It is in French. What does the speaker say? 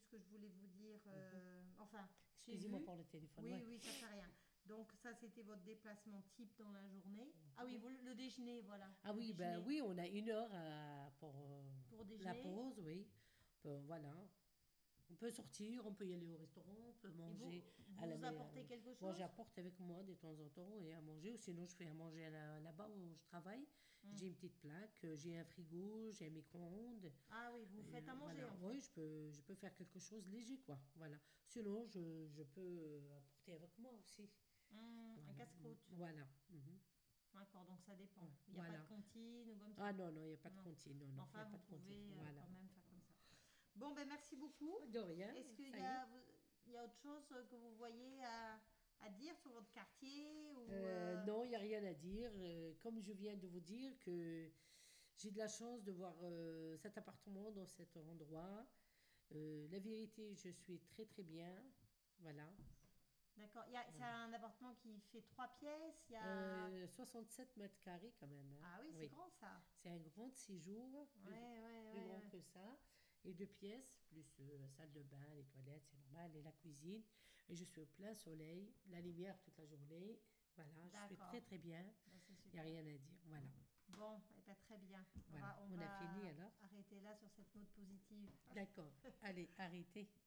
ce que je voulais vous dire. Enfin, j'ai Excusez-moi vu. pour le téléphone, Oui, ouais. oui, ça fait rien. Donc ça, c'était votre déplacement type dans la journée. Ah oui, le déjeuner, voilà. Ah Le oui, ben déjeuner oui, on a une heure pour pour la déjeuner. pause, oui. Voilà. On peut sortir, on peut y aller au restaurant, on peut Et vous, manger à la vous apportez maison. quelque Moi, chose? j'apporte avec moi de temps en temps et à manger, ou sinon je fais à manger là-bas où je travaille. Hmm. J'ai une petite plaque, j'ai un frigo, j'ai un micro-ondes. Ah oui, vous Et, faites à manger voilà, en fait. oui, je peux faire quelque chose léger, quoi. Voilà. Sinon, je peux apporter avec moi aussi. Un Voilà. casse-croûte. Voilà. D'accord, donc ça Ouais. dépend. Il n'y a pas de Voilà. cantine ou comme Ah ça. non, non, il n'y a pas de Non. cantine. Non, Mais non, il n'y a enfin, pas vous de cantine. pouvez Voilà. quand même faire comme ça. Bon, ben merci beaucoup. De rien, Est-ce qu'il ça y y est. a, il y a autre chose que vous voyez à dire sur votre quartier ou Non, il n'y a rien à dire. Comme je viens de vous dire que j'ai de la chance de voir cet appartement dans cet endroit. La vérité, je suis très très bien. Voilà. D'accord. C'est Voilà. un appartement qui fait 3 pièces. Il y a. 67 mètres carrés quand même, hein. Ah oui, c'est Oui. grand ça. C'est un grand séjour, Ouais, ouais, plus ouais, grand ouais. que ça. Et 2 pièces, plus la salle de bain, les toilettes, c'est normal, et la cuisine. Et je suis au plein soleil, la lumière toute la journée. Voilà, je suis très D'accord. très bien. Ben, c'est Il n'y a super. rien à dire. Voilà. Bon, eh ben, très bien. Voilà. On On a fini va alors? arrêter là sur cette note positive. D'accord. Allez, arrêtez.